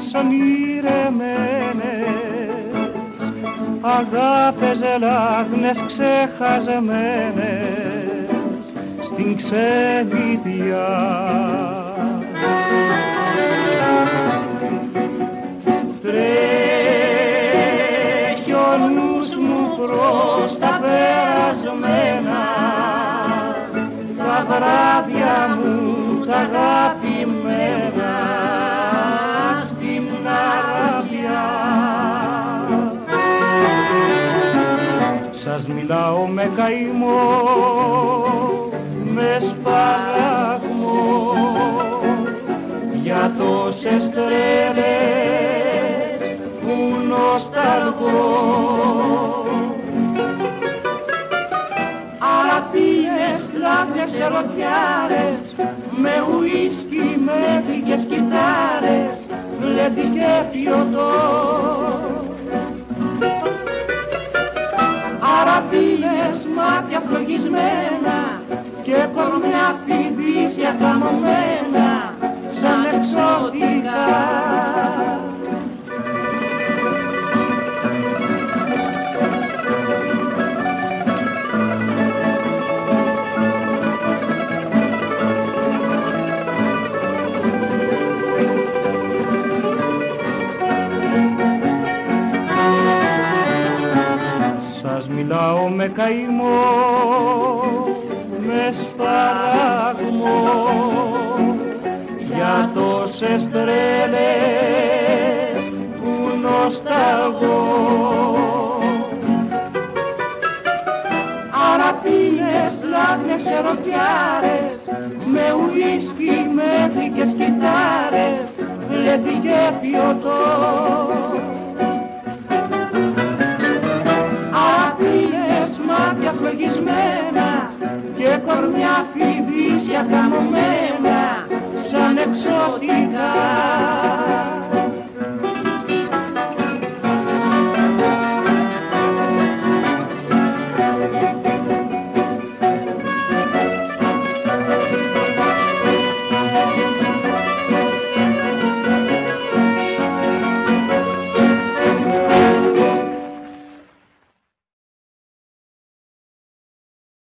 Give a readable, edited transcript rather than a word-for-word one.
ονειρεμένες, αγάπες λάγνες ξεχασμένες στην ξενιτιά. Τρέχει ο νους μου προς τα περασμένα, τα βράδια μου τα αγαπημένα στην Αραβιά. Σας μιλάω με καημό, με σπαράγμο, για τόσες τρέλες που νοσταλγώ. Αραπίες, λάθρες, ερωτιάρες, με ουίσκι, μέτρικες κιθάρες, γλέντι και πιωτό. Αραπίες, μάτια φλογισμένα και κορμιά φιδίσια καμωμένα σαν εξώτικα. Μιλάω με καημό, με σπαράγμο, για τόσες τρέλες που νοσταλγώ. Αραπίες, λάθρες, ερωτιάρες, με ουίσκι, μέτρικες κιθάρες, γλέντι και πιωτό. Μάτια φλογισμένα και κορμιά φιδίσια καμωμένα σαν εξώτικα.